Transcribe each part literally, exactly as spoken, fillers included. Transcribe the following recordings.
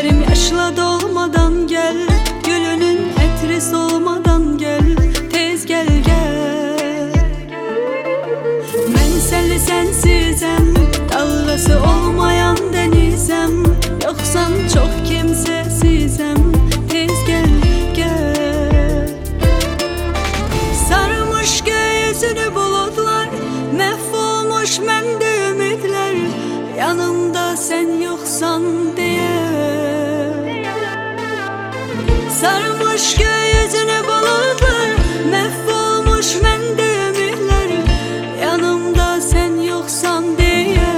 Gözlerim yaşla dolmadan gel, gülünün etri solmadan gel, tez gel gel. Ben senli sensizem, dalgası olmayan denizem, yoksan çok kimsesizem, tez gel gel. Sarmış göğsünü bulutlar, mahvolmuş mende ümitler, yanımda sen yoksan diye. Sarmış göğsünü bulutlar, mahvolmuş mende ümitler, yanımda sen yoksan diye.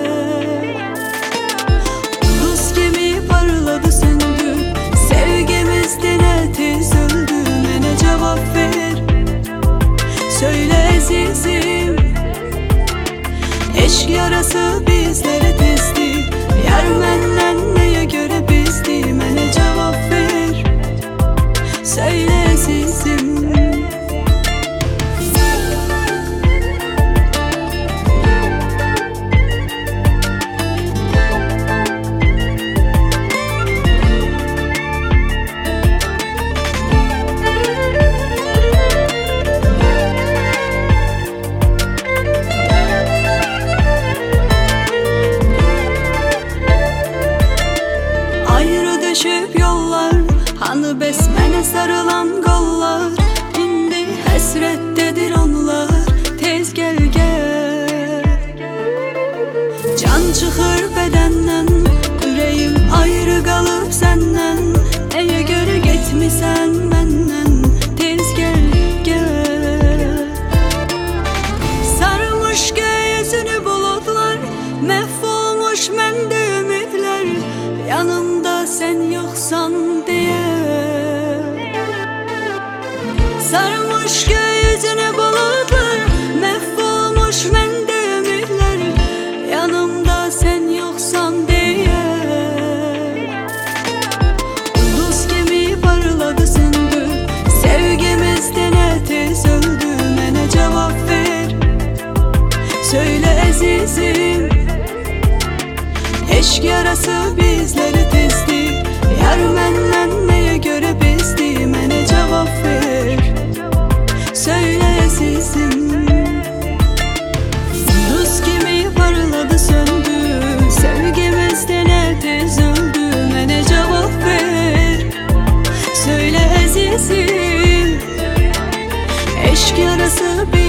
Ulduz gibi parladı söndü, sevgimiz dile tez öldü. Mene cevap ver, söyle azizim, eşk yarası bizlere tezdi, yar menden neye göre bizdi. Mene cevap ver, söyle azizim. Düşüp yollar, hanı besmene sarılan kollar, indi hasrettedir onlar, tez gel gel. Can çıkır bedenden, yüreğim ayrı kalıp senden, neye göre gitmişsen benden, tez gel gel. Sarmış göğsünü bulutlar, mahvolmuş mende ümitler, yanımda sen yoksan diye. Sarmış göğsünü bulutlar, mahvolmuş mende ümitler, yanımda sen yoksan diye. Ulduz gibi parladı söndü, sevgimiz dile tez öldü. Mene cevap ver, söyle azizim, eşk yarası bizleri tezdi, yar menden neye göre bizdi. Mene cevap ver, söyle azizim. Ulduz gibi parladı söndü, sevgimiz dile tez öldü. Mene cevap ver, söyle azizim, eşk yarası